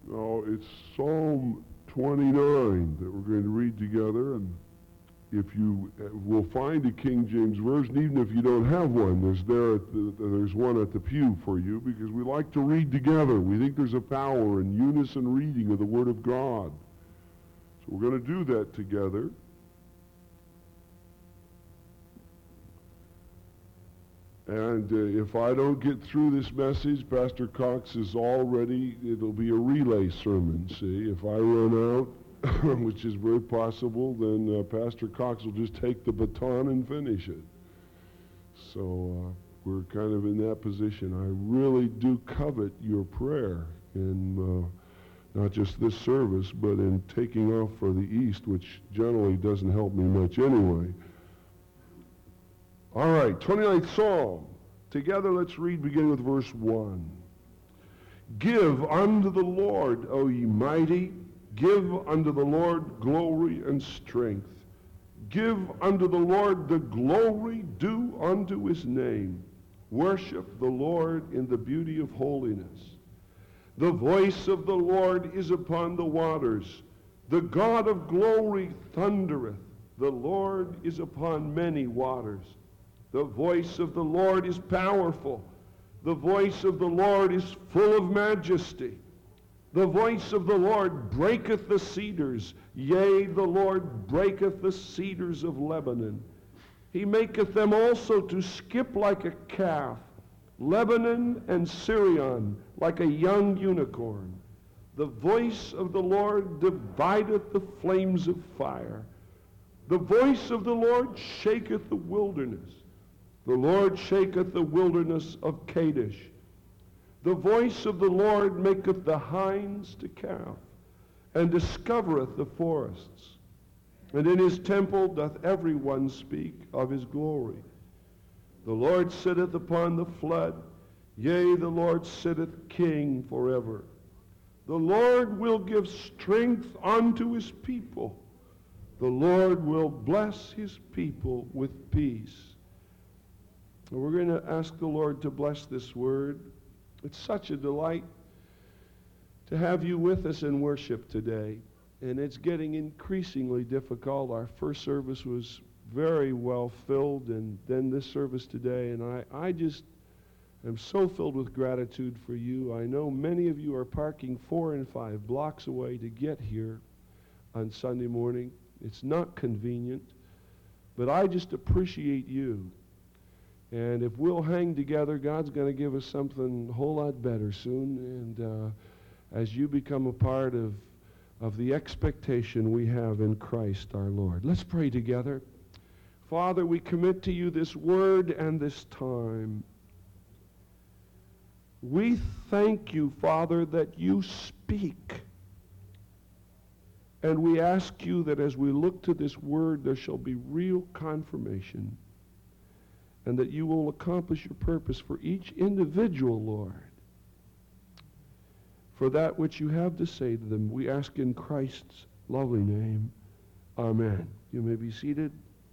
Now, it's Psalm 29 that we're going to read together, and if you will find a King James Version, even if you don't have one, there's one at the pew for you, because we like to read together. We think there's a power in unison reading of the Word of God. So we're going to do that together. And if I don't get through this message, Pastor Cox is it'll be a relay sermon, see. If I run out, which is very possible, then Pastor Cox will just take the baton and finish it. So we're kind of in that position. I really do covet your prayer in not just this service, but in taking off for the East, which generally doesn't help me much anyway. All right, 29th Psalm. Together let's read beginning with verse 1. Give unto the Lord, O ye mighty, give unto the Lord glory and strength. Give unto the Lord the glory due unto his name. Worship the Lord in the beauty of holiness. The voice of the Lord is upon the waters. The God of glory thundereth. The Lord is upon many waters. The voice of the Lord is powerful. The voice of the Lord is full of majesty. The voice of the Lord breaketh the cedars. Yea, the Lord breaketh the cedars of Lebanon. He maketh them also to skip like a calf. Lebanon and Syrian like a young unicorn. The voice of the Lord divideth the flames of fire. The voice of the Lord shaketh the wilderness. The Lord shaketh the wilderness of Kadesh. The voice of the Lord maketh the hinds to calve, and discovereth the forests. And in his temple doth every one speak of his glory. The Lord sitteth upon the flood. Yea, the Lord sitteth king forever. The Lord will give strength unto his people. The Lord will bless his people with peace. And we're going to ask the Lord to bless this word. It's such a delight to have you with us in worship today. And it's getting increasingly difficult. Our first service was very well filled, and then this service today. And I just am so filled with gratitude for you. I know many of you are parking 4 and 5 blocks away to get here on Sunday morning. It's not convenient, but I just appreciate you. And if we'll hang together, God's going to give us something a whole lot better soon. And as you become a part of the expectation we have in Christ our Lord. Let's pray together. Father, we commit to you this word and this time. We thank you, Father, that you speak. And we ask you that as we look to this word, there shall be real confirmation, and that you will accomplish your purpose for each individual, Lord. For that which you have to say to them, we ask in Christ's lovely name. Amen. You may be seated.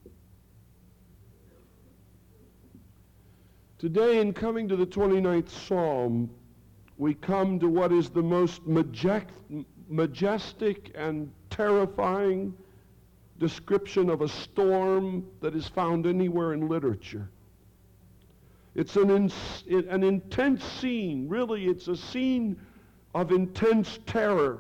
Today, in coming to the 29th Psalm, we come to what is the most majestic and terrifying description of a storm that is found anywhere in literature. It's an intense scene. Really, it's a scene of intense terror.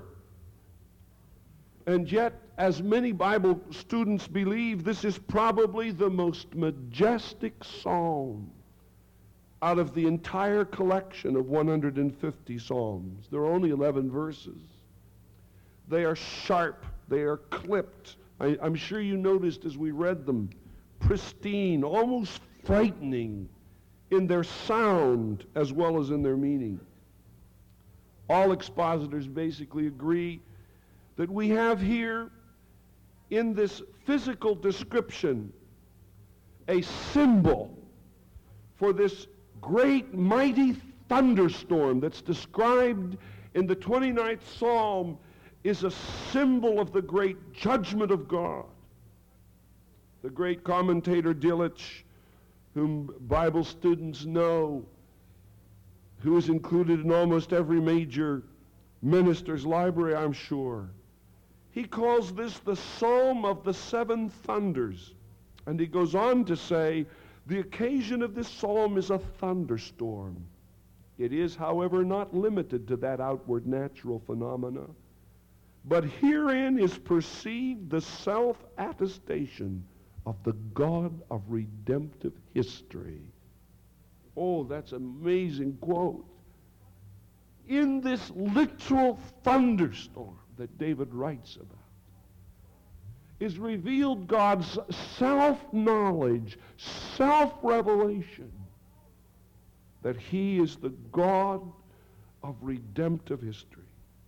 And yet, as many Bible students believe, this is probably the most majestic psalm out of the entire collection of 150 psalms. There are only 11 verses. They are sharp. They are clipped. I'm sure you noticed as we read them, pristine, almost frightening in their sound as well as in their meaning. All expositors basically agree that we have here in this physical description a symbol for this great mighty thunderstorm that's described in the 29th Psalm is a symbol of the great judgment of God. The great commentator Delitzsch, whom Bible students know, who is included in almost every major Minister's Library, I'm sure. He calls this the Psalm of the Seven Thunders. And he goes on to say, the occasion of this psalm is a thunderstorm. It is, however, not limited to that outward natural phenomena, but herein is perceived the self-attestation of the God of redemptive history. Oh, that's an amazing quote. In this literal thunderstorm that David writes about is revealed God's self-knowledge, self-revelation, that he is the God of redemptive history.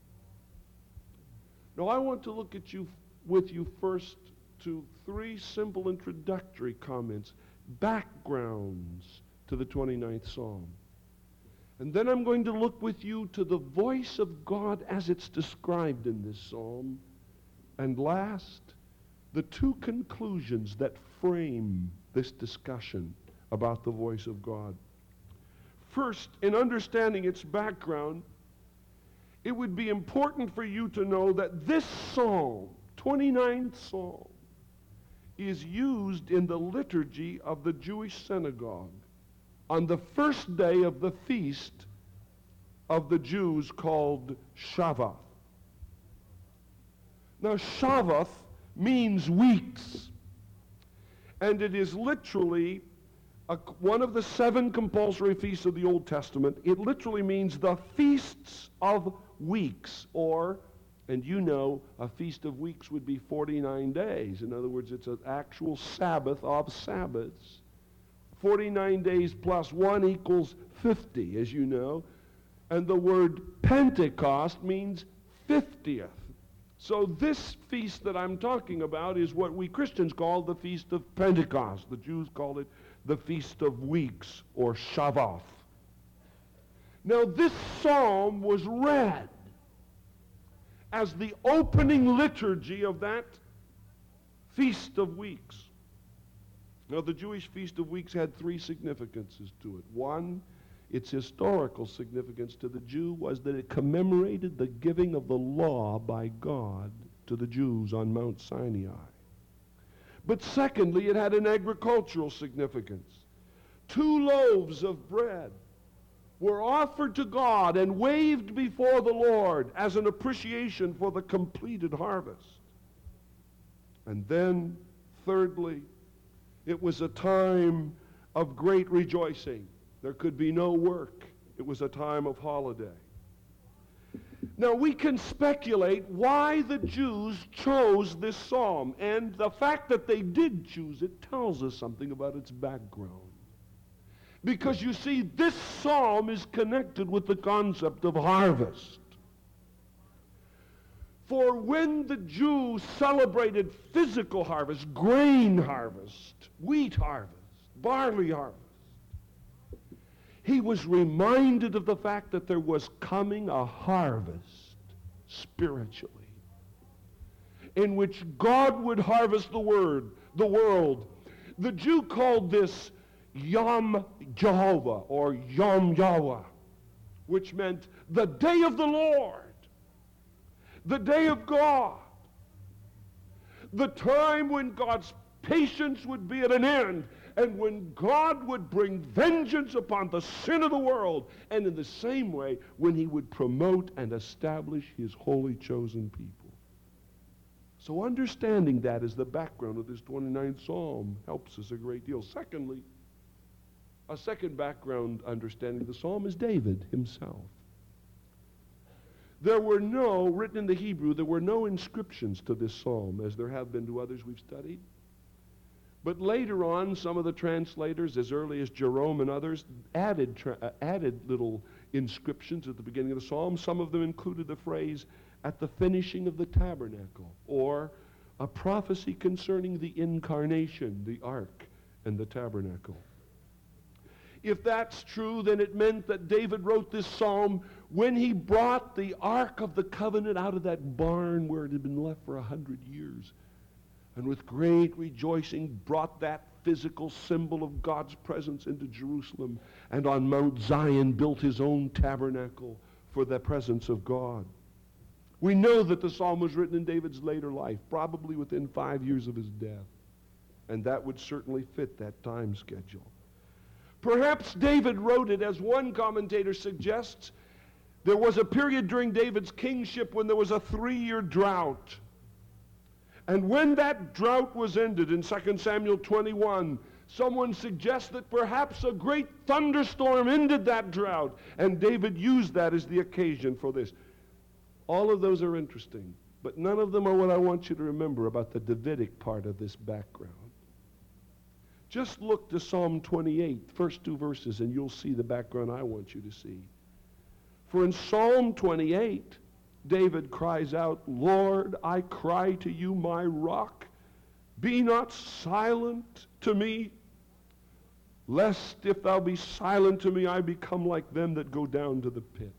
Now, I want to look at with you first to three simple introductory comments, backgrounds to the 29th Psalm. And then I'm going to look with you to the voice of God as it's described in this psalm. And last, the two conclusions that frame this discussion about the voice of God. First, in understanding its background, it would be important for you to know that this psalm, 29th Psalm, is used in the liturgy of the Jewish synagogue on the first day of the feast of the Jews called Shavuot. Now, Shavuot means weeks, and it is literally one of the 7 compulsory feasts of the Old Testament. It literally means the feasts of weeks, or, and you know, a feast of weeks would be 49 days. In other words, it's an actual Sabbath of Sabbaths. 49 days plus 1 equals 50, as you know. And the word Pentecost means 50th. So this feast that I'm talking about is what we Christians call the Feast of Pentecost. The Jews called it the Feast of Weeks, or Shavuot. Now, this psalm was read as the opening liturgy of that Feast of Weeks. Now, the Jewish Feast of Weeks had 3 significances to it. One, its historical significance to the Jew was that it commemorated the giving of the law by God to the Jews on Mount Sinai. But secondly, it had an agricultural significance. 2 loaves of bread were offered to God and waved before the Lord as an appreciation for the completed harvest. And then, thirdly, it was a time of great rejoicing. There could be no work. It was a time of holiday. Now, we can speculate why the Jews chose this psalm, and the fact that they did choose it tells us something about its background. Because you see, this psalm is connected with the concept of harvest. For when the Jews celebrated physical harvest, grain harvest, wheat harvest, barley harvest, he was reminded of the fact that there was coming a harvest spiritually, in which God would harvest the world. The Jew called this Yom Jehovah, or Yom Yahweh, which meant the day of the Lord, the day of God, the time when God's patience would be at an end, and when God would bring vengeance upon the sin of the world, and in the same way, when he would promote and establish his holy chosen people. So understanding that as the background of this 29th Psalm helps us a great deal. Secondly, a second background understanding of the Psalm is David himself. Written in the Hebrew, there were no inscriptions to this Psalm, as there have been to others we've studied. But later on, some of the translators, as early as Jerome and others, added little inscriptions at the beginning of the Psalm. Some of them included the phrase, "at the finishing of the tabernacle," or a prophecy concerning the incarnation, the ark, and the tabernacle. If that's true, then it meant that David wrote this psalm when he brought the Ark of the Covenant out of that barn where it had been left for 100 years. And with great rejoicing brought that physical symbol of God's presence into Jerusalem, and on Mount Zion built his own tabernacle for the presence of God. We know that the psalm was written in David's later life, probably within 5 years of his death. And that would certainly fit that time schedule. Perhaps David wrote it, as one commentator suggests, there was a period during David's kingship when there was a 3-year drought. And when that drought was ended in 2 Samuel 21, someone suggests that perhaps a great thunderstorm ended that drought, and David used that as the occasion for this. All of those are interesting, but none of them are what I want you to remember about the Davidic part of this background. Just look to Psalm 28, first 2 verses, and you'll see the background I want you to see. For in Psalm 28, David cries out, Lord, I cry to you, my rock. Be not silent to me, lest if thou be silent to me, I become like them that go down to the pit.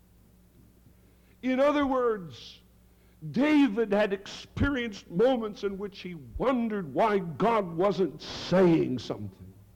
In other words, David had experienced moments in which he wondered why God wasn't saying something.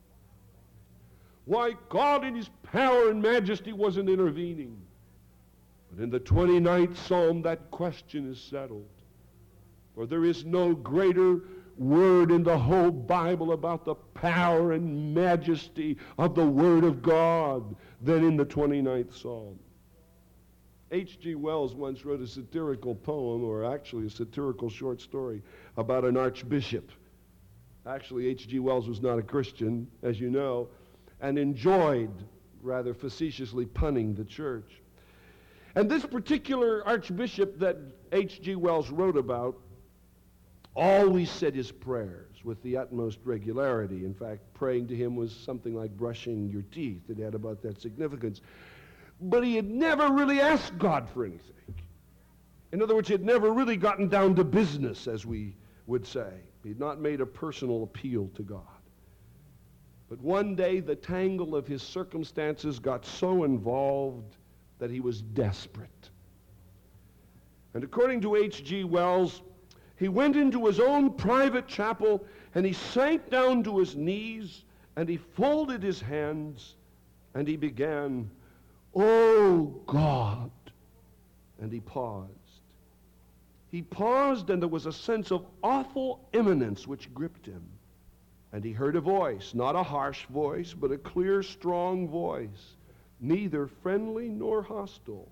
Why God in his power and majesty wasn't intervening. But in the 29th Psalm, that question is settled. For there is no greater word in the whole Bible about the power and majesty of the Word of God than in the 29th Psalm. H.G. Wells once wrote a satirical poem, or actually a satirical short story, about an archbishop. Actually, H.G. Wells was not a Christian, as you know, and enjoyed rather facetiously punning the church. And this particular archbishop that H.G. Wells wrote about always said his prayers with the utmost regularity. In fact, praying to him was something like brushing your teeth. It had about that significance. But he had never really asked God for anything. In other words, he had never really gotten down to business, as we would say. He had not made a personal appeal to God. But one day, the tangle of his circumstances got so involved that he was desperate. And according to H.G. Wells, he went into his own private chapel and he sank down to his knees and he folded his hands and he began, "Oh God," and he paused. He paused, and there was a sense of awful imminence which gripped him. And he heard a voice, not a harsh voice, but a clear, strong voice, neither friendly nor hostile.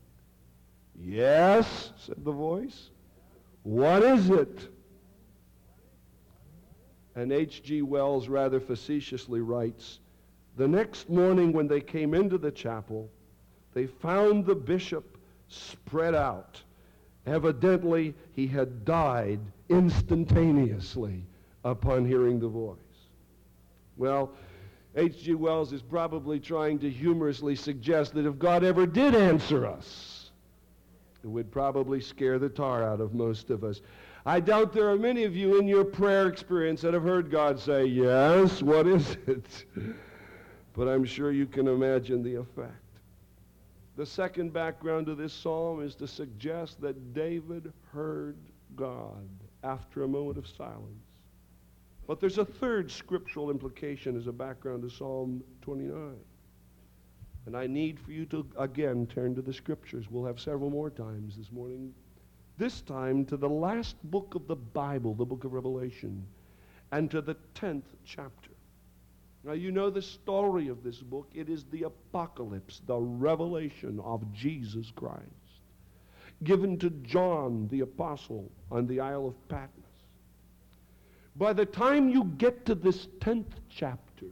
"Yes," said the voice. "What is it?" And H.G. Wells rather facetiously writes, the next morning when they came into the chapel, they found the bishop spread out. Evidently, he had died instantaneously upon hearing the voice. Well, H.G. Wells is probably trying to humorously suggest that if God ever did answer us, it would probably scare the tar out of most of us. I doubt there are many of you in your prayer experience that have heard God say, "Yes, what is it?" But I'm sure you can imagine the effect. The second background to this psalm is to suggest that David heard God after a moment of silence. But there's a third scriptural implication as a background to Psalm 29. And I need for you to, again, turn to the scriptures. We'll have several more times this morning. This time to the last book of the Bible, the book of Revelation, and to the 10th chapter. Now, you know the story of this book. It is the apocalypse, the revelation of Jesus Christ, given to John the apostle on the Isle of Patmos. By the time you get to this 10th chapter,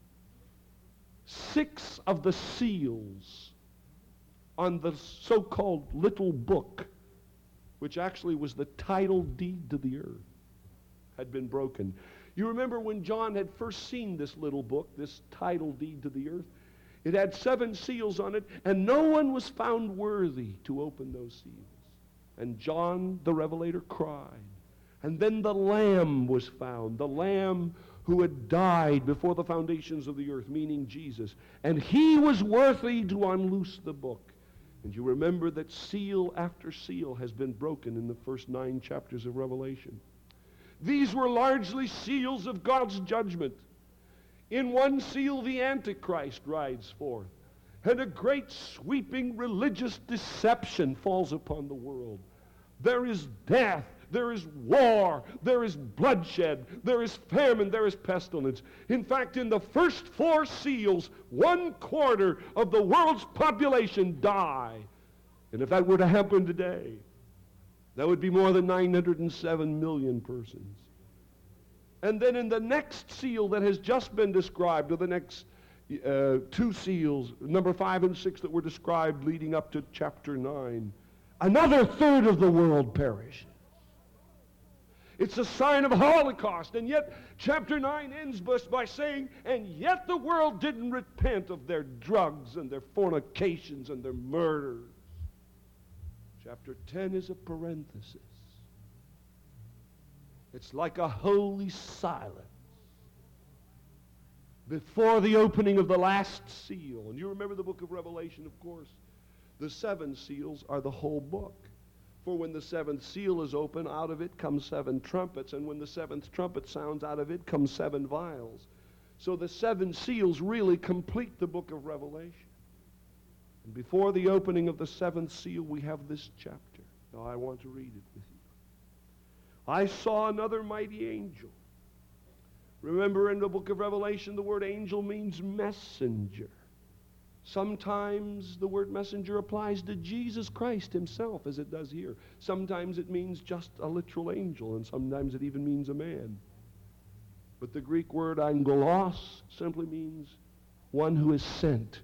6 of the seals on the so-called little book, which actually was the title deed to the earth, had been broken. You remember when John had first seen this little book, this title deed to the earth? It had 7 seals on it, and no one was found worthy to open those seals. And John the Revelator cried. And then the Lamb was found, the Lamb who had died before the foundations of the earth, meaning Jesus. And he was worthy to unloose the book. And you remember that seal after seal has been broken in the first 9 chapters of Revelation. These were largely seals of God's judgment. In one seal, the Antichrist rides forth. and a great sweeping religious deception falls upon the world. There is death, there is war, there is bloodshed, there is famine, there is pestilence. In fact, in the first 4 seals, 1/4 of the world's population die. And if that were to happen today, that would be more than 907 million persons. And then in the next seal that has just been described, or the next 2 seals, number 5 and 6 that were described leading up to chapter 9, another 1/3 of the world perishes. It's a sign of Holocaust, and yet chapter 9 ends by saying, and yet the world didn't repent of their drugs and their fornications and their murders. Chapter 10 is a parenthesis. It's like a holy silence before the opening of the last seal. And you remember the book of Revelation, of course. The 7 seals are the whole book. For when the 7th seal is open, out of it come 7 trumpets. And when the 7th trumpet sounds, out of it come 7 vials. So the 7 seals really complete the book of Revelation. And before the opening of the 7th seal, we have this chapter. Now I want to read it with you. I saw another mighty angel. Remember, in the book of Revelation, the word angel means messenger. Sometimes the word messenger applies to Jesus Christ himself, as it does here. Sometimes it means just a literal angel, and sometimes it even means a man. But the Greek word angelos simply means one who is sent.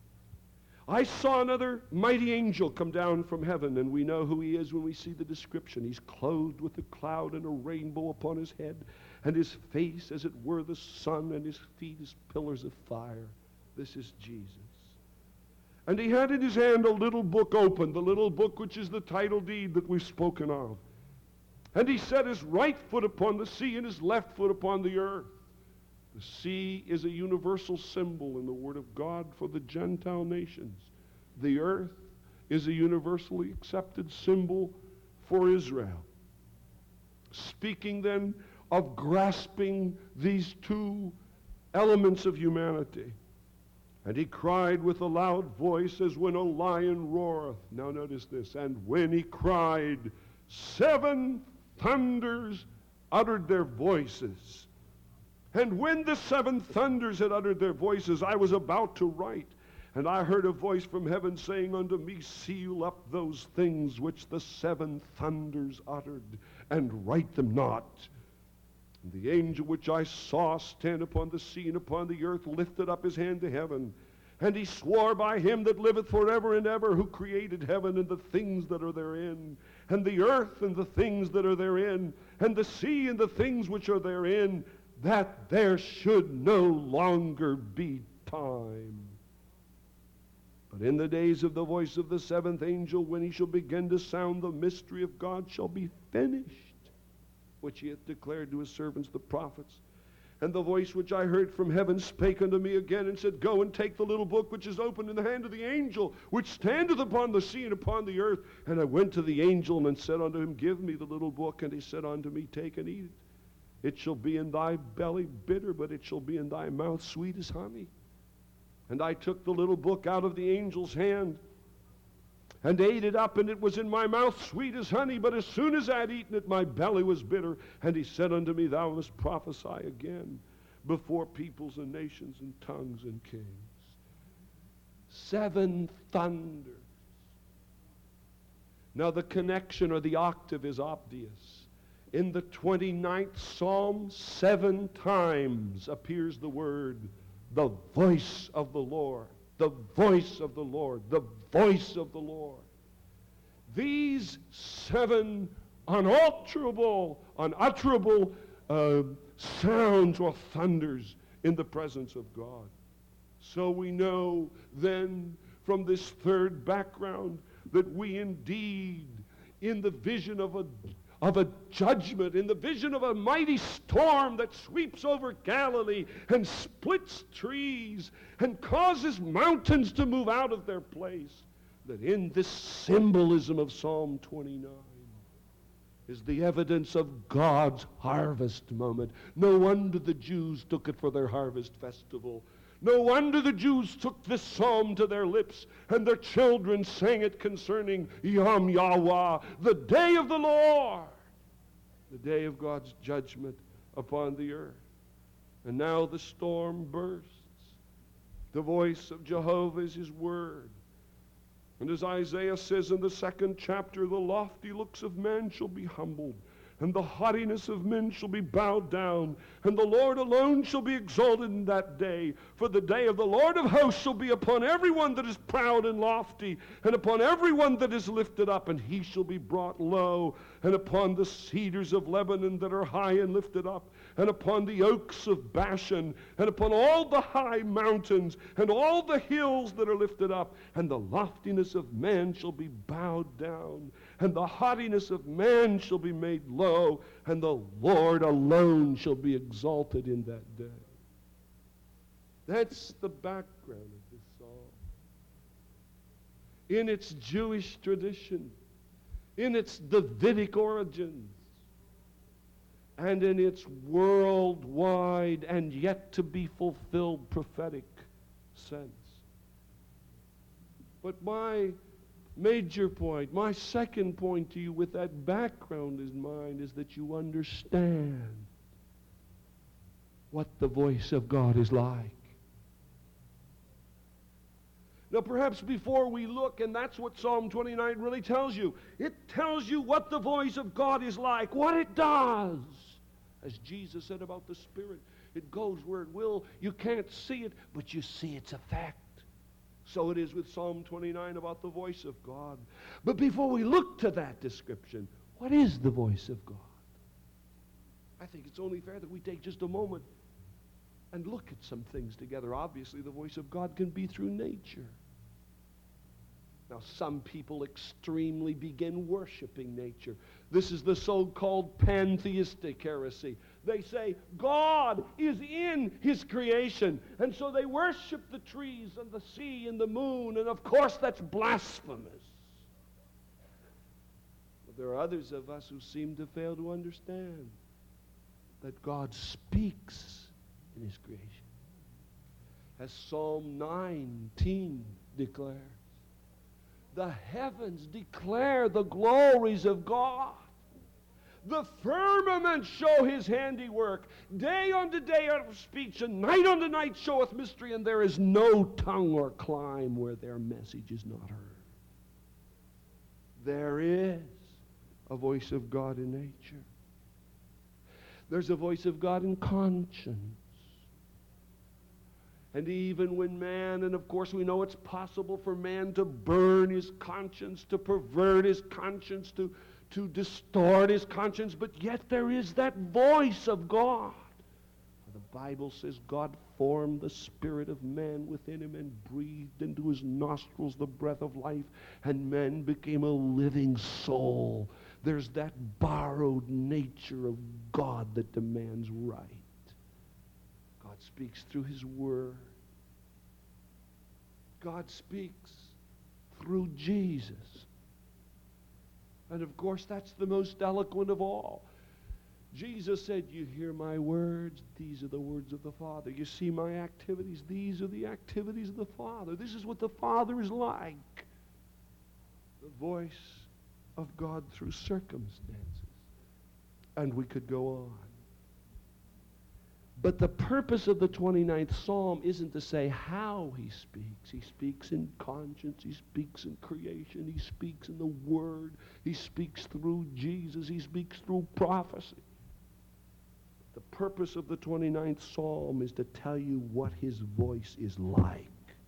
I saw another mighty angel come down from heaven, and we know who he is when we see the description. He's clothed with a cloud and a rainbow upon his head, and his face as it were the sun, and his feet as pillars of fire. This is Jesus. And he had in his hand a little book open, the little book which is the title deed that we've spoken of. And he set his right foot upon the sea and his left foot upon the earth. The sea is a universal symbol in the Word of God for the Gentile nations. The earth is a universally accepted symbol for Israel. Speaking then of grasping these 2 elements of humanity. And he cried with a loud voice as when a lion roareth. Now notice this. And when he cried, 7 thunders uttered their voices. And when the 7 thunders had uttered their voices, I was about to write. And I heard a voice from heaven saying unto me, seal up those things which the 7 thunders uttered, and write them not. And the angel which I saw stand upon the sea and upon the earth lifted up his hand to heaven. And he swore by him that liveth forever and ever, who created heaven and the things that are therein, and the earth and the things that are therein, and the sea and the things which are therein, that there should no longer be time. But in the days of the voice of the 7th angel, when he shall begin to sound, the mystery of God shall be finished, which he hath declared to his servants the prophets. And the voice which I heard from heaven spake unto me again, and said, Go and take the little book which is opened in the hand of the angel, which standeth upon the sea and upon the earth. And I went to the angel and said unto him, Give me the little book. And he said unto me, Take and eat it. It shall be in thy belly bitter, but it shall be in thy mouth sweet as honey. And I took the little book out of the angel's hand, and ate it up, and it was in my mouth sweet as honey. But as soon as I had eaten it, my belly was bitter. And he said unto me, Thou must prophesy again before peoples and nations and tongues and kings. 7 thunders. Now the connection or the octave is obvious. In the 29th Psalm, 7 times appears the word, the voice of the Lord, the voice of the Lord, the voice of the Lord. These 7 unutterable sounds or thunders in the presence of God. So we know then from this 3rd background that we indeed, in the vision of a judgment, in the vision of a mighty storm that sweeps over Galilee and splits trees and causes mountains to move out of their place, that in this symbolism of Psalm 29 is the evidence of God's harvest moment. No wonder the Jews took it for their harvest festival. No wonder the Jews took this psalm to their lips, and their children sang it concerning Yom Yahweh, the day of the Lord, the day of God's judgment upon the earth. And now the storm bursts. The voice of Jehovah is his word. And as Isaiah says in the 2nd chapter, the lofty looks of man shall be humbled, and the haughtiness of men shall be bowed down, and the Lord alone shall be exalted in that day. For the day of the Lord of hosts shall be upon everyone that is proud and lofty, and upon everyone that is lifted up, and he shall be brought low, and upon the cedars of Lebanon that are high and lifted up, and upon the oaks of Bashan, and upon all the high mountains, and all the hills that are lifted up, and the loftiness of man shall be bowed down, and the haughtiness of man shall be made low, and the Lord alone shall be exalted in that day. That's the background of this song. In its Jewish tradition, in its Davidic origins, and in its worldwide and yet to be fulfilled prophetic sense. But my major point, my second point to you with that background in mind, is that you understand what the voice of God is like. Now perhaps before we look, and that's what Psalm 29 really tells you, it tells you what the voice of God is like, what it does. As Jesus said about the Spirit, it goes where it will. You can't see it, but you see its effect. So it is with Psalm 29 about the voice of God. But before we look to that description, what is the voice of God? I think it's only fair that we take just a moment and look at some things together. Obviously, the voice of God can be through nature. Now, some people extremely begin worshiping nature. This is the so-called pantheistic heresy. They say God is in his creation, and so they worship the trees and the sea and the moon, and of course that's blasphemous. But there are others of us who seem to fail to understand that God speaks in his creation. As Psalm 19 declares, the heavens declare the glories of God. The firmament show his handiwork. Day unto day uttereth speech, and night unto night showeth mystery, and there is no tongue or clime where their message is not heard. There is a voice of God in nature. There's a voice of God in conscience. And even when man, and of course we know it's possible for man to burn his conscience, to pervert his conscience, to distort his conscience, but yet there is that voice of God. The Bible says God formed the spirit of man within him and breathed into his nostrils the breath of life, and man became a living soul. There's that borrowed nature of God that demands right. God speaks through his word. God speaks through Jesus. And of course, that's the most eloquent of all. Jesus said, you hear my words, these are the words of the Father. You see my activities, these are the activities of the Father. This is what the Father is like. The voice of God through circumstances. And we could go on. But the purpose of the 29th Psalm isn't to say how he speaks. He speaks in conscience. He speaks in creation. He speaks in the Word. He speaks through Jesus. He speaks through prophecy. The purpose of the 29th Psalm is to tell you what his voice is like.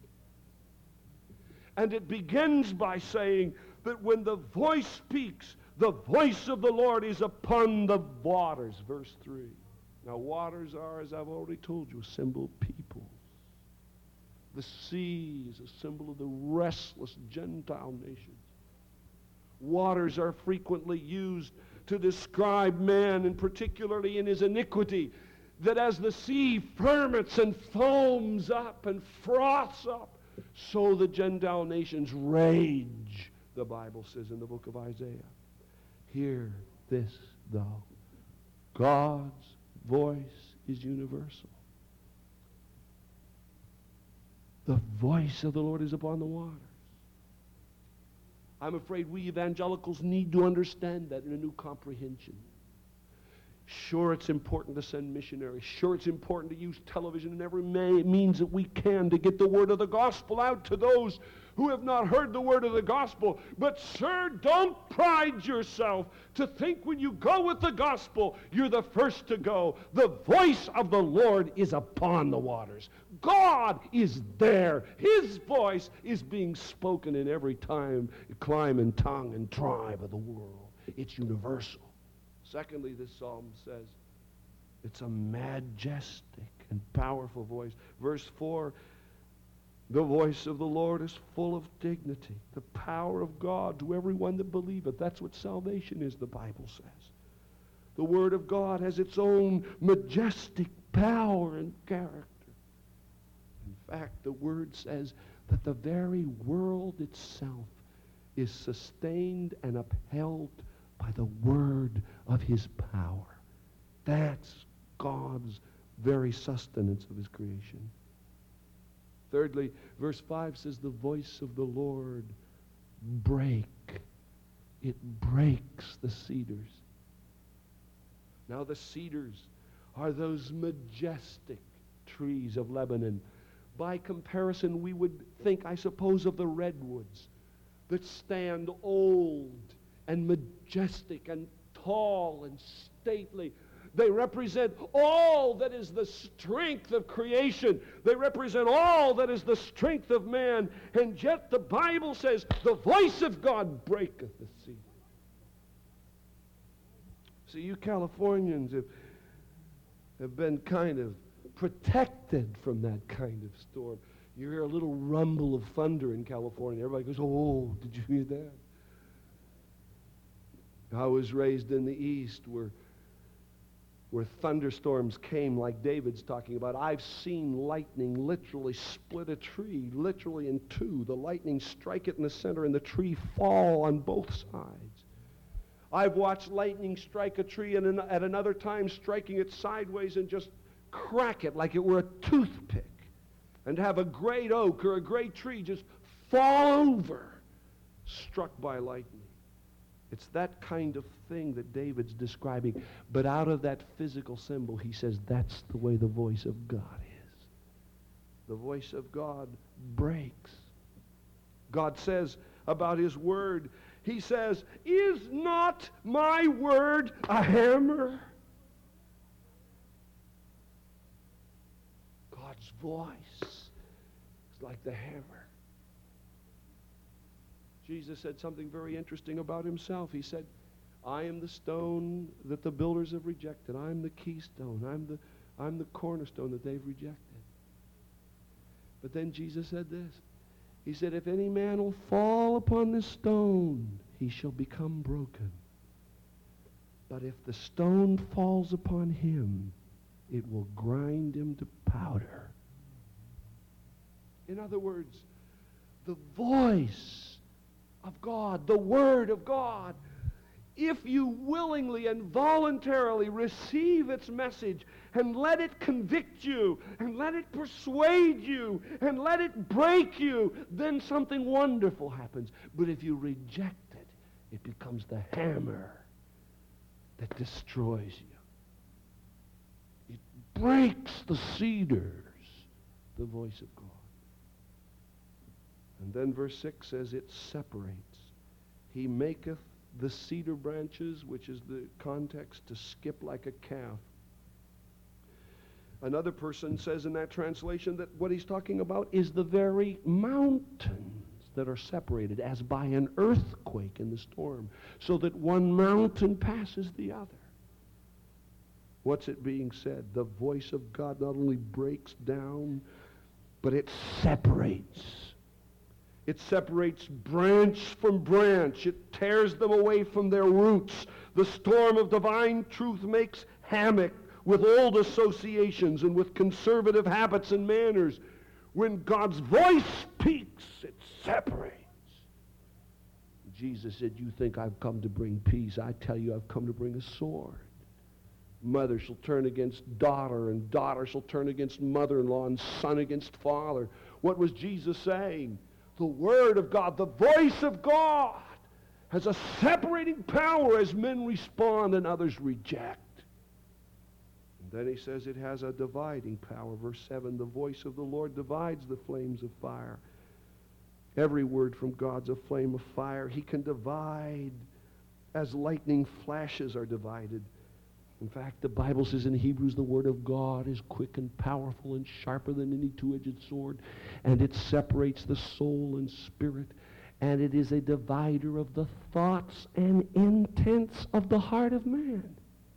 And it begins by saying that when the voice speaks, the voice of the Lord is upon the waters. Verse 3. Now, waters are, as I've already told you, a symbol of peoples. The sea is a symbol of the restless Gentile nations. Waters are frequently used to describe man, and particularly in his iniquity, that as the sea ferments and foams up and froths up, so the Gentile nations rage, the Bible says in the book of Isaiah. Hear this, though. God's voice is universal. The voice of the Lord is upon the waters. I'm afraid we evangelicals need to understand that in a new comprehension. Sure, it's important to send missionaries. Sure, it's important to use television and every means that we can to get the word of the gospel out to those who have not heard the word of the gospel. But, sir, don't pride yourself to think when you go with the gospel, you're the first to go. The voice of the Lord is upon the waters. God is there. His voice is being spoken in every time, clime, and tongue and tribe of the world. It's universal. Secondly, this psalm says it's a majestic and powerful voice. Verse 4, the voice of the Lord is full of dignity, the power of God to everyone that believeth. That's what salvation is, the Bible says. The Word of God has its own majestic power and character. In fact, the Word says that the very world itself is sustained and upheld by the word of his power. That's God's very sustenance of his creation. Thirdly, verse 5 says the voice of the Lord it breaks the cedars. Now the cedars are those majestic trees of Lebanon. By comparison, we would think, I suppose, of the redwoods that stand old and majestic and tall and stately. They represent all that is the strength of creation. They represent all that is the strength of man. And yet the Bible says, the voice of God breaketh the sea. See, you Californians have been kind of protected from that kind of storm. You hear a little rumble of thunder in California. Everybody goes, oh, did you hear that? I was raised in the East where thunderstorms came like David's talking about. I've seen lightning literally split a tree, literally in two. The lightning strike it in the center and the tree fall on both sides. I've watched lightning strike a tree and at another time striking it sideways and just crack it like it were a toothpick. And have a great oak or a great tree just fall over, struck by lightning. It's that kind of thing that David's describing. But out of that physical symbol, he says that's the way the voice of God is. The voice of God breaks. God says about his word, he says, is not my word a hammer? God's voice is like the hammer. Jesus said something very interesting about himself. He said, I am the stone that the builders have rejected. I'm the keystone. I'm the cornerstone that they've rejected. But then Jesus said this. He said, if any man will fall upon this stone, he shall become broken. But if the stone falls upon him, it will grind him to powder. In other words, the voice of God, the Word of God, if you willingly and voluntarily receive its message and let it convict you and let it persuade you and let it break you, then something wonderful happens. But if you reject it, it becomes the hammer that destroys you. It breaks the cedars, the voice of God. And then verse 6 says it separates. He maketh the cedar branches, which is the context, to skip like a calf. Another person says in that translation that what he's talking about is the very mountains that are separated as by an earthquake in the storm, so that one mountain passes the other. What's it being said? The voice of God not only breaks down, but it separates. It separates branch from branch. It tears them away from their roots. The storm of divine truth makes hammock with old associations and with conservative habits and manners. When God's voice speaks, it separates. Jesus said, you think I've come to bring peace. I tell you, I've come to bring a sword. Mother shall turn against daughter, and daughter shall turn against mother-in-law, and son against father. What was Jesus saying? The Word of God, the voice of God, has a separating power as men respond and others reject. And then he says it has a dividing power. Verse 7, the voice of the Lord divides the flames of fire. Every word from God's a flame of fire. He can divide as lightning flashes are divided. In fact, the Bible says in Hebrews, the Word of God is quick and powerful and sharper than any two-edged sword, and it separates the soul and spirit, and it is a divider of the thoughts and intents of the heart of man.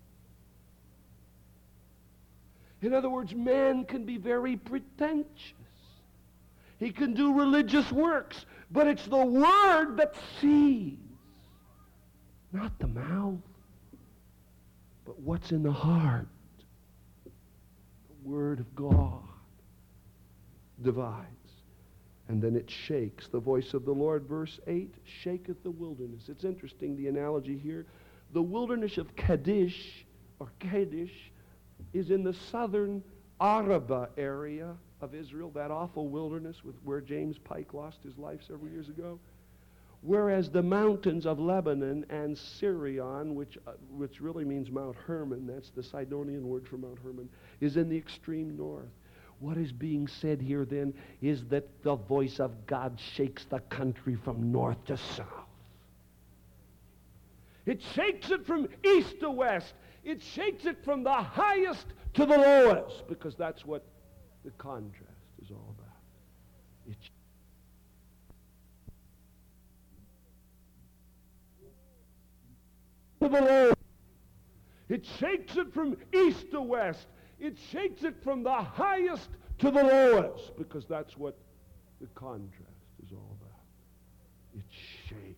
In other words, man can be very pretentious. He can do religious works, but it's the Word that sees, not the mouth, but what's in the heart. The Word of God divides, and then it shakes. The voice of the Lord, verse 8, shaketh the wilderness. It's interesting, the analogy here. The wilderness of Kadesh, is in the southern Araba area of Israel, that awful wilderness where James Pike lost his life several years ago. Whereas the mountains of Lebanon and Sirion, which really means Mount Hermon, that's the Sidonian word for Mount Hermon, is in the extreme north. What is being said here then is that the voice of God shakes the country from north to south. It shakes it from east to west. It shakes it from the highest to the lowest, because that's what the contrast is all about. It shakes it from east to west. It shakes it from the highest to the lowest, because that's what the contrast is all about. It shakes.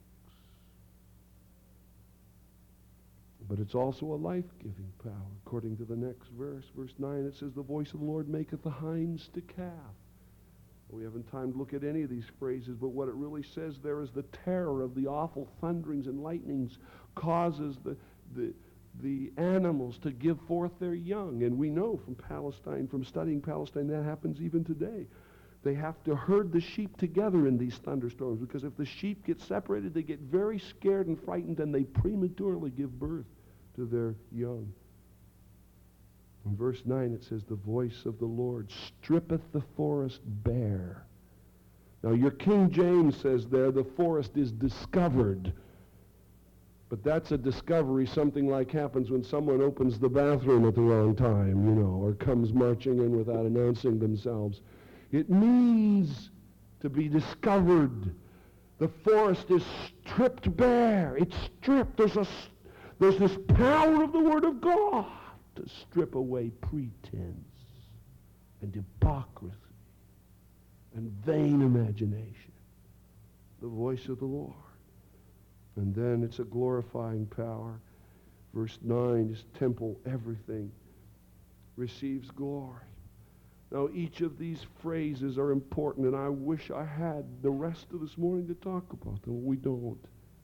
But it's also a life-giving power. According to the next verse, verse 9, it says, the voice of the Lord maketh the hinds to calve. We haven't time to look at any of these phrases, but what it really says there is the terror of the awful thunderings and lightnings causes the animals to give forth their young. And we know from Palestine, from studying Palestine, that happens even today. They have to herd the sheep together in these thunderstorms, because if the sheep get separated, they get very scared and frightened, and they prematurely give birth to their young. In verse 9 it says, the voice of the Lord strippeth the forest bare. Now your King James says there, the forest is discovered. But that's a discovery, something like happens when someone opens the bathroom at the wrong time, or comes marching in without announcing themselves. It means to be discovered. The forest is stripped bare. It's stripped. There's this power of the Word of God to strip away pretense and hypocrisy and vain imagination. The voice of the Lord. And then it's a glorifying power. Verse 9, his temple, everything receives glory. Now, each of these phrases are important, and I wish I had the rest of this morning to talk about them. We don't.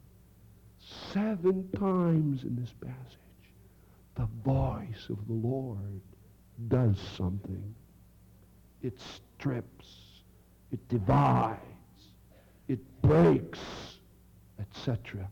7 times in this passage, the voice of the Lord does something. It strips, it divides, it breaks, etc.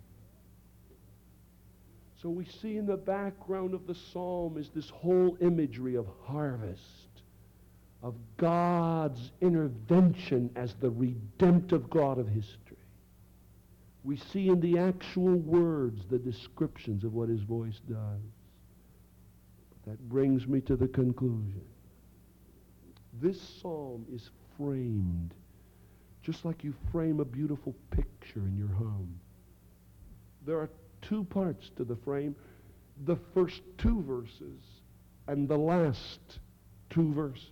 So we see in the background of the psalm is this whole imagery of harvest, of God's intervention as the redemptive God of history. We see in the actual words the descriptions of what his voice does. That brings me to the conclusion. This psalm is framed just like you frame a beautiful picture in your home. There are 2 parts to the frame. The first 2 verses and the last 2 verses.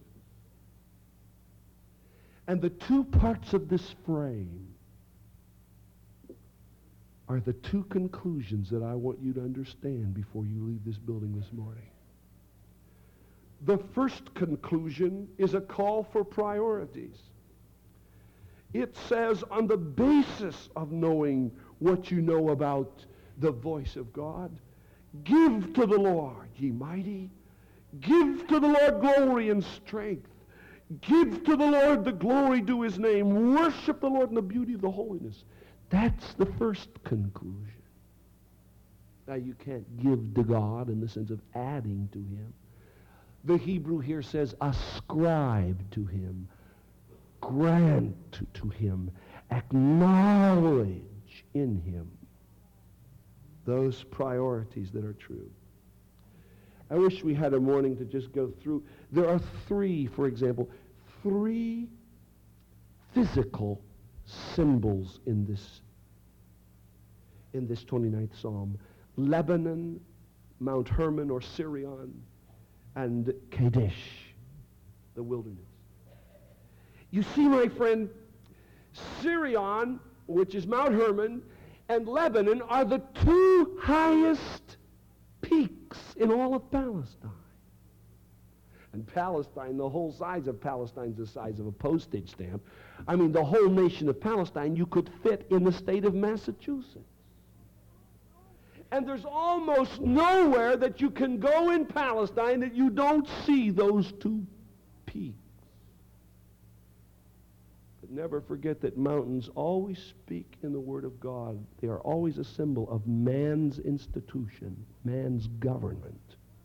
And the 2 parts of this frame are the 2 conclusions that I want you to understand before you leave this building this morning. The first conclusion is a call for priorities. It says, on the basis of knowing what you know about the voice of God, give to the Lord, ye mighty. Give to the Lord glory and strength. Give to the Lord the glory due his name. Worship the Lord in the beauty of the holiness. That's the first conclusion. Now, you can't give to God in the sense of adding to him. The Hebrew here says, ascribe to him, grant to him, acknowledge in him those priorities that are true. I wish we had a morning to just go through. There are three, for example, three physical symbols in this 29th Psalm. Lebanon, Mount Hermon or Sirion, and Kadesh, the wilderness. You see, my friend, Sirion, which is Mount Hermon, and Lebanon are the two highest peaks in all of Palestine. And Palestine, the whole size of Palestine is the size of a postage stamp. I mean, the whole nation of Palestine you could fit in the state of Massachusetts. And there's almost nowhere that you can go in Palestine that you don't see those two peaks. But never forget that mountains always speak in the Word of God. They are always a symbol of man's institution, man's government.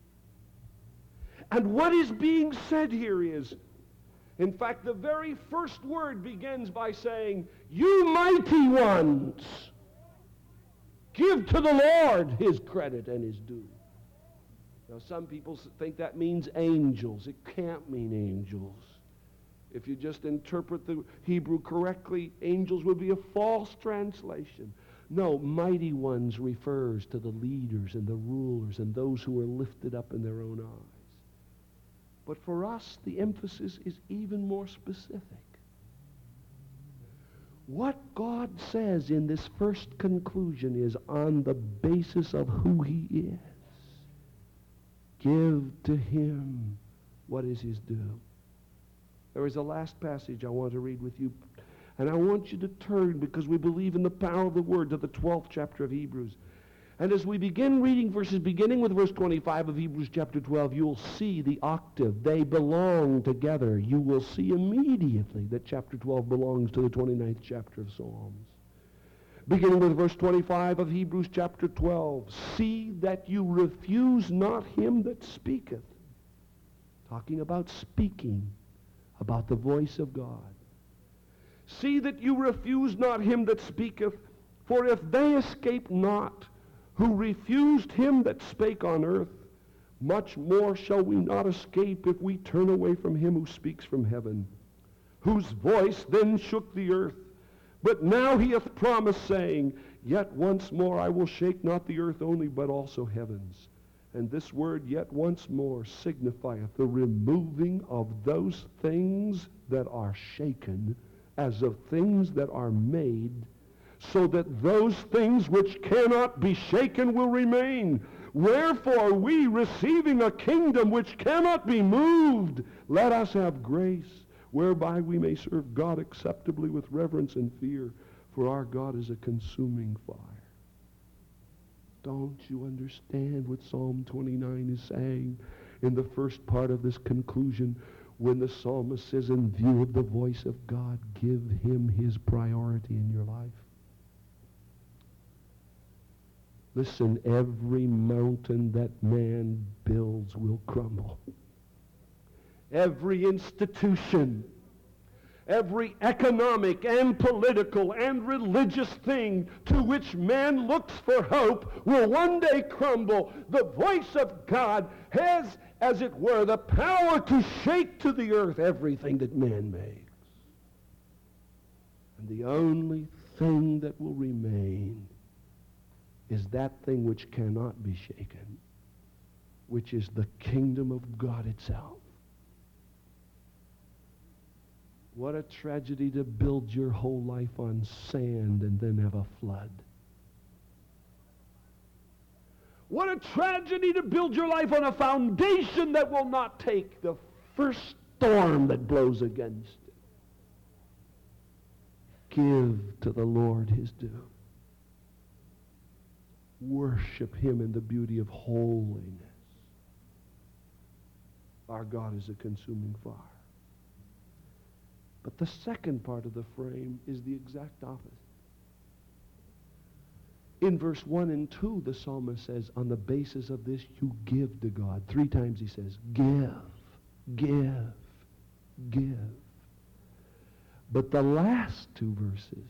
And what is being said here is, in fact, the very first word begins by saying, you mighty ones, give to the Lord his credit and his due. Now, some people think that means angels. It can't mean angels. If you just interpret the Hebrew correctly, angels would be a false translation. No, mighty ones refers to the leaders and the rulers and those who are lifted up in their own eyes. But for us, the emphasis is even more specific. What God says in this first conclusion is on the basis of who he is. Give to him what is his due. There is a last passage I want to read with you, and I want you to turn, because we believe in the power of the word, to the 12th chapter of Hebrews. And as we begin reading verses beginning with verse 25 of Hebrews chapter 12, you'll see the octave. They belong together. You will see immediately that chapter 12 belongs to the 29th chapter of Psalms. Beginning with verse 25 of Hebrews chapter 12, see that you refuse not him that speaketh. Talking about speaking, about the voice of God. See that you refuse not him that speaketh, for if they escape not, who refused him that spake on earth, much more shall we not escape if we turn away from him who speaks from heaven, whose voice then shook the earth. But now he hath promised, saying, yet once more I will shake not the earth only, but also heavens. And this word, yet once more, signifieth the removing of those things that are shaken, as of things that are made, so that those things which cannot be shaken will remain. Wherefore we, receiving a kingdom which cannot be moved, let us have grace, whereby we may serve God acceptably with reverence and fear, for our God is a consuming fire. Don't you understand what Psalm 29 is saying in the first part of this conclusion, when the psalmist says, in view of the voice of God, give him his priority in your life? Listen, every mountain that man builds will crumble. Every institution, every economic and political and religious thing to which man looks for hope will one day crumble. The voice of God has, as it were, the power to shake to the earth everything that man makes. And the only thing that will remain is that thing which cannot be shaken, which is the kingdom of God itself. What a tragedy to build your whole life on sand and then have a flood. What a tragedy to build your life on a foundation that will not take the first storm that blows against it. Give to the Lord his due. Worship him in the beauty of holiness. Our God is a consuming fire. But the second part of the frame is the exact opposite. In verse 1 and 2, the psalmist says, on the basis of this, you give to God. 3 times he says, give, give, give. But the last 2 verses,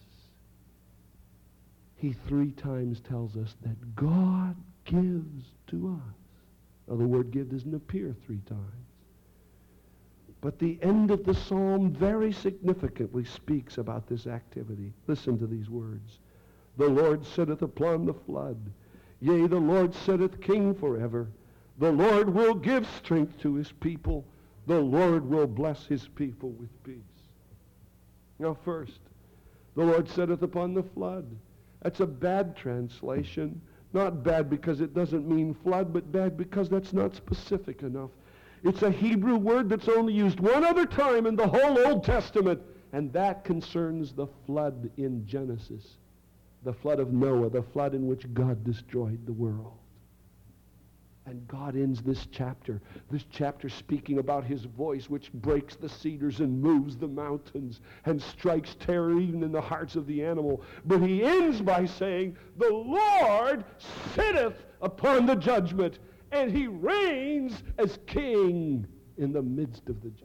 he 3 times tells us that God gives to us. Now, the word give doesn't appear 3 times. But the end of the psalm very significantly speaks about this activity. Listen to these words. The Lord sitteth upon the flood. Yea, the Lord sitteth king forever. The Lord will give strength to his people. The Lord will bless his people with peace. Now first, the Lord sitteth upon the flood. That's a bad translation. Not bad because it doesn't mean flood, but bad because that's not specific enough. It's a Hebrew word that's only used one other time in the whole Old Testament, and that concerns the flood in Genesis. The flood of Noah, the flood in which God destroyed the world. And God ends this chapter speaking about his voice which breaks the cedars and moves the mountains and strikes terror even in the hearts of the animal. But he ends by saying, the Lord sitteth upon the judgment, and he reigns as king in the midst of the judgment.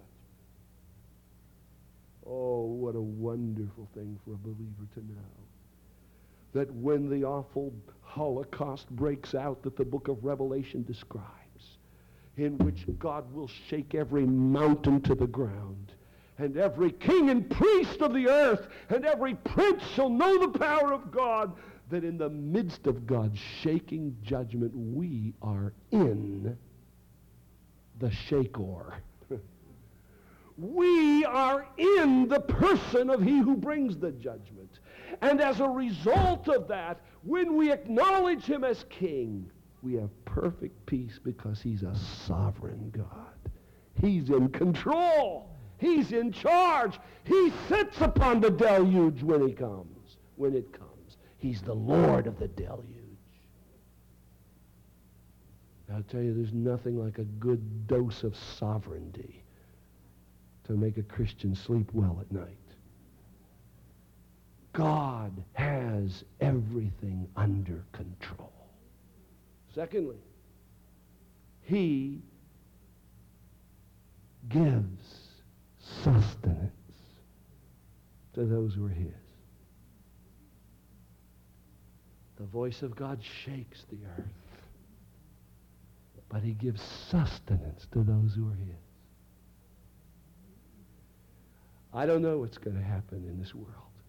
Oh, what a wonderful thing for a believer to know. That when the awful Holocaust breaks out that the book of Revelation describes, in which God will shake every mountain to the ground, and every king and priest of the earth, and every prince shall know the power of God, that in the midst of God's shaking judgment, we are in the Shakor. We are in the person of he who brings the judgment. And as a result of that, when we acknowledge him as king, we have perfect peace because he's a sovereign God. He's in control. He's in charge. He sits upon the deluge when it comes. He's the Lord of the deluge. I'll tell you, there's nothing like a good dose of sovereignty to make a Christian sleep well at night. God has everything under control. Secondly, he gives sustenance to those who are his. The voice of God shakes the earth, but he gives sustenance to those who are his. I don't know what's going to happen in this world.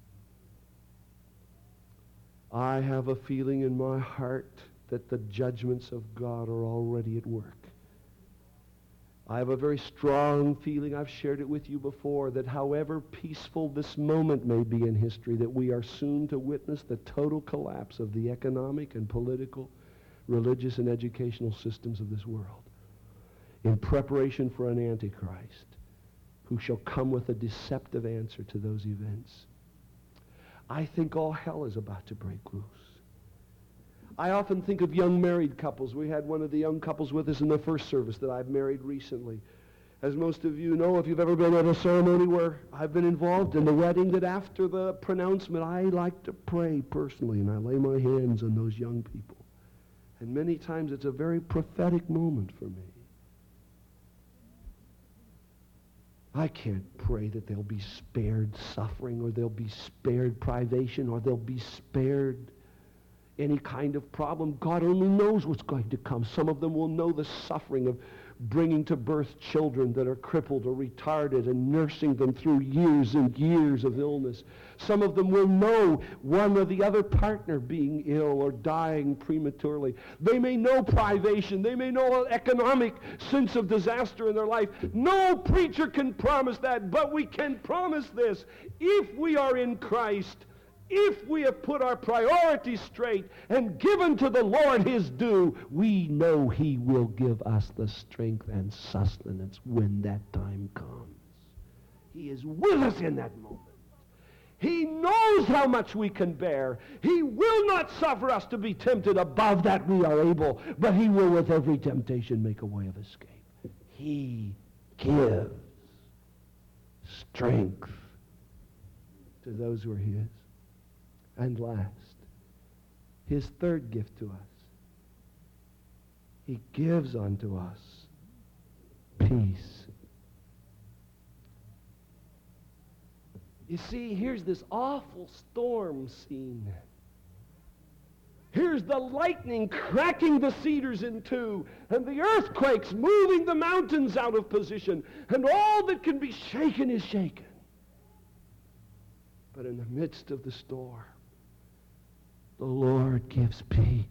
I have a feeling in my heart that the judgments of God are already at work. I have a very strong feeling, I've shared it with you before, that however peaceful this moment may be in history, that we are soon to witness the total collapse of the economic and political, religious and educational systems of this world in preparation for an Antichrist who shall come with a deceptive answer to those events. I think all hell is about to break loose. I often think of young married couples. We had one of the young couples with us in the first service that I've married recently. As most of you know, if you've ever been at a ceremony where I've been involved in the wedding, that after the pronouncement, I like to pray personally, and I lay my hands on those young people. And many times it's a very prophetic moment for me. I can't pray that they'll be spared suffering, or they'll be spared privation, or they'll be spared any kind of problem. God only knows what's going to come. Some of them will know the suffering of bringing to birth children that are crippled or retarded and nursing them through years and years of illness. Some of them will know one or the other partner being ill or dying prematurely. They may know privation. They may know an economic sense of disaster in their life. No preacher can promise that, but we can promise this. If we are in Christ, if we have put our priorities straight and given to the Lord his due, we know he will give us the strength and sustenance when that time comes. He is with us in that moment. He knows how much we can bear. He will not suffer us to be tempted above that we are able, but he will with every temptation make a way of escape. He gives strength those who are his. And last, his third gift to us. He gives unto us peace. You see, here's this awful storm scene. Here's the lightning cracking the cedars in two, and the earthquakes moving the mountains out of position, and all that can be shaken is shaken. But in the midst of the storm, the Lord gives peace.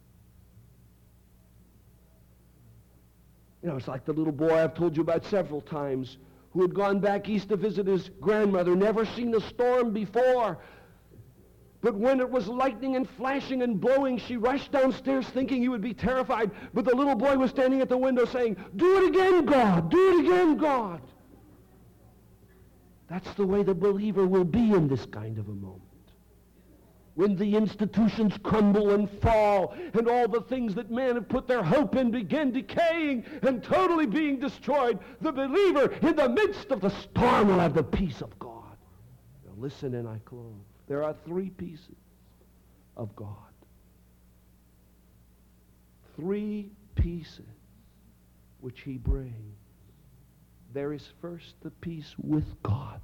You know, it's like the little boy I've told you about several times who had gone back east to visit his grandmother, never seen a storm before. But when it was lightning and flashing and blowing, she rushed downstairs thinking he would be terrified. But the little boy was standing at the window saying, "Do it again, God! Do it again, God!" That's the way the believer will be in this kind of a moment. When the institutions crumble and fall, and all the things that men have put their hope in begin decaying and totally being destroyed, the believer in the midst of the storm will have the peace of God. Now listen, and I close. There are three pieces of God. Three pieces which he brings. There is first the peace with God.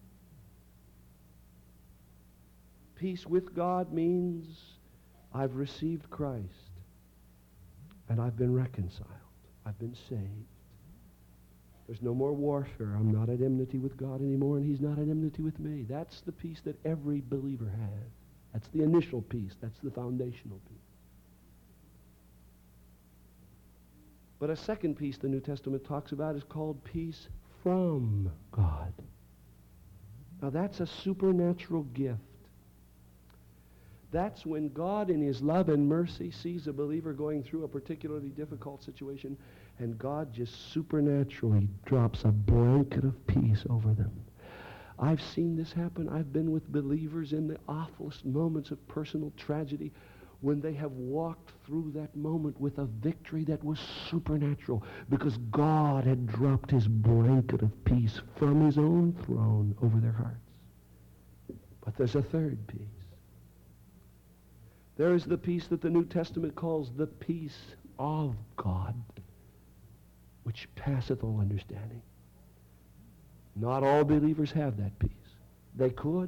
Peace with God means I've received Christ and I've been reconciled. I've been saved. There's no more warfare. I'm not at enmity with God anymore, and he's not at enmity with me. That's the peace that every believer has. That's the initial peace. That's the foundational peace. But a second peace the New Testament talks about is called peace from God. Now that's a supernatural gift. That's when God in his love and mercy sees a believer going through a particularly difficult situation, and God just supernaturally drops a blanket of peace over them. I've seen this happen. I've been with believers in the awfulest moments of personal tragedy when they have walked through that moment with a victory that was supernatural because God had dropped his blanket of peace from his own throne over their hearts. But there's a third peace. There is the peace that the New Testament calls the peace of God, which passeth all understanding. Not all believers have that peace. They could.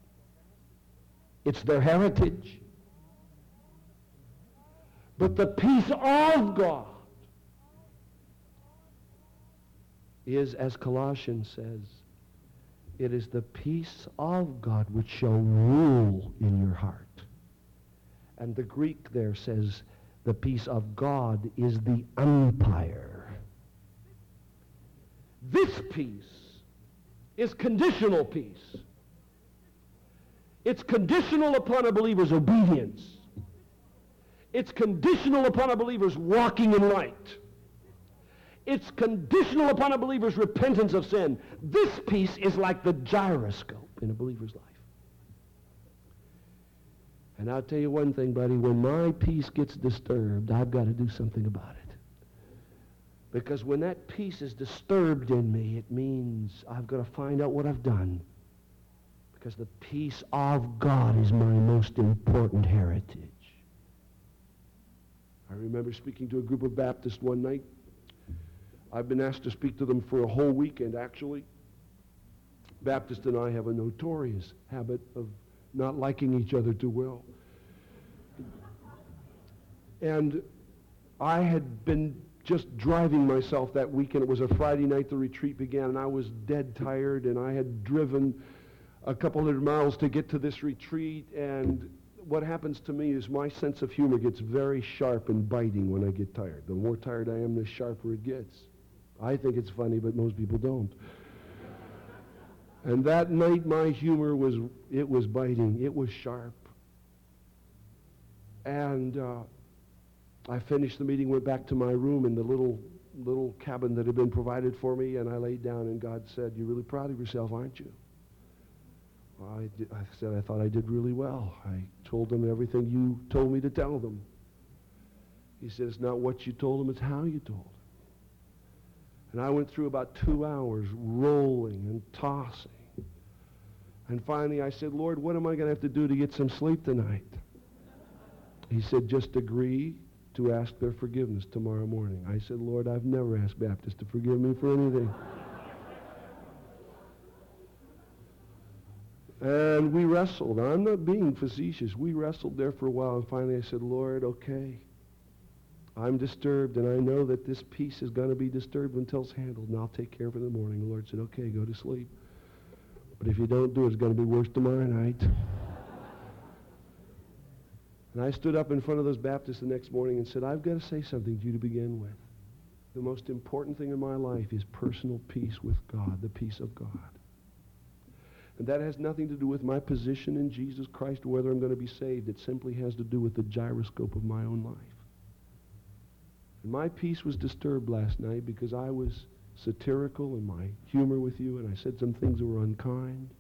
It's their heritage. But the peace of God is, as Colossians says, it is the peace of God which shall rule in your heart. And the Greek there says the peace of God is the umpire. This peace is conditional peace. It's conditional upon a believer's obedience. It's conditional upon a believer's walking in light. It's conditional upon a believer's repentance of sin. This peace is like the gyroscope in a believer's life. And I'll tell you one thing, buddy, when my peace gets disturbed, I've got to do something about it. Because when that peace is disturbed in me, it means I've got to find out what I've done. Because the peace of God is my most important heritage. I remember speaking to a group of Baptists one night. I've been asked to speak to them for a whole weekend, actually. Baptist and I have a notorious habit of not liking each other too well. And I had been just driving myself that weekend. It was a Friday night the retreat began, and I was dead tired, and I had driven a couple hundred miles to get to this retreat, and what happens to me is my sense of humor gets very sharp and biting when I get tired. The more tired I am, the sharper it gets. I think it's funny, but most people don't. And that night, my humor was biting. It was sharp. And I finished the meeting, went back to my room in the little cabin that had been provided for me, and I laid down, and God said, "You're really proud of yourself, aren't you?" I said, "I thought I did really well. I told them everything you told me to tell them." He said, "It's not what you told them, it's how you told them." And I went through about 2 hours rolling and tossing. And finally I said, Lord, what am I going to have to do to get some sleep tonight? He said, just agree to ask their forgiveness tomorrow morning. I said, Lord, I've never asked Baptists to forgive me for anything. And we wrestled. I'm not being facetious. We wrestled there for a while, and finally I said, Lord, okay, I'm disturbed, and I know that this peace is going to be disturbed until it's handled, and I'll take care of it in the morning. The Lord said, okay, go to sleep. But if you don't do it, it's going to be worse tomorrow night. And I stood up in front of those Baptists the next morning and said, I've got to say something to you to begin with. The most important thing in my life is personal peace with God, the peace of God. And that has nothing to do with my position in Jesus Christ or whether I'm going to be saved. It simply has to do with the gyroscope of my own life. And my peace was disturbed last night because I was satirical in my humor with you, and I said some things that were unkind.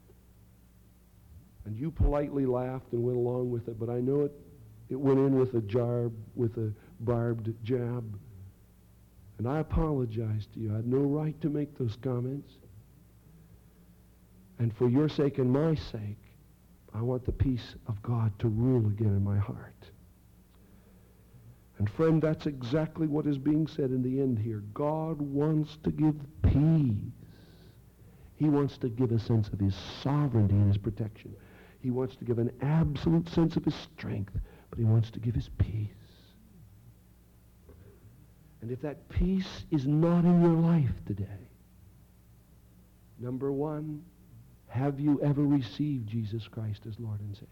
And you politely laughed and went along with it, but I know it went in with a barbed jab. And I apologize to you. I had no right to make those comments. And for your sake and my sake, I want the peace of God to rule again in my heart. And friend, that's exactly what is being said in the end here. God wants to give peace. He wants to give a sense of his sovereignty and his protection. He wants to give an absolute sense of his strength, but he wants to give his peace. And if that peace is not in your life today, number one, have you ever received Jesus Christ as Lord and Savior?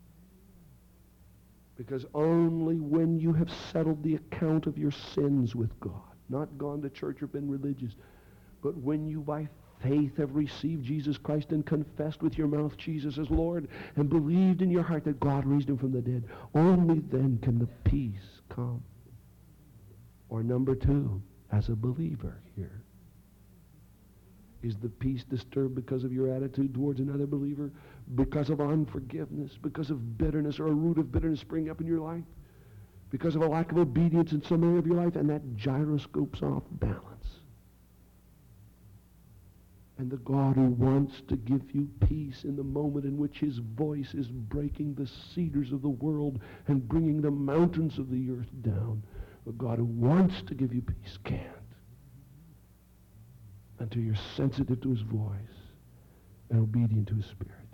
Because only when you have settled the account of your sins with God, not gone to church or been religious, but when you by faith have received Jesus Christ and confessed with your mouth Jesus as Lord and believed in your heart that God raised him from the dead, only then can the peace come. Or number two, as a believer here, is the peace disturbed because of your attitude towards another believer, because of unforgiveness, because of bitterness or a root of bitterness springing up in your life, because of a lack of obedience in some area of your life, and that gyroscope's off balance? And the God who wants to give you peace in the moment in which his voice is breaking the cedars of the world and bringing the mountains of the earth down, the God who wants to give you peace can't until you're sensitive to his voice and obedient to his Spirit.